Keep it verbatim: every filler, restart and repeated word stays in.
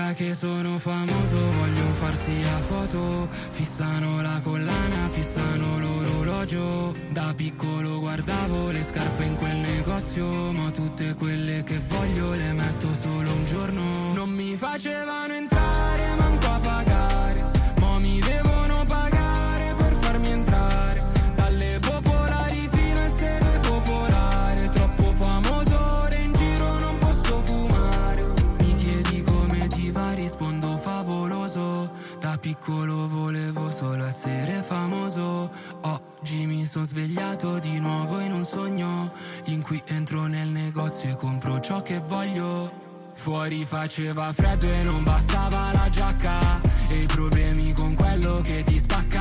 Ora che sono famoso vogliono farsi a foto, fissano la collana, fissano l'orologio. Da piccolo guardavo le scarpe in quel negozio, ma tutte quelle che voglio le metto solo un giorno. Non mi facevano entrare, manco a pagare, mo mi devono pagare per farmi entrare. Dalle popolari fino a essere popolare, troppo famoso, ora in giro non posso fumare. Mi chiedi come ti va, rispondo favoloso. Da piccolo volevo solo essere famoso. Oggi mi sono svegliato di nuovo in un sogno in cui entro nel negozio e compro ciò che voglio. Fuori faceva freddo e non bastava la giacca, e i problemi con quello che ti spacca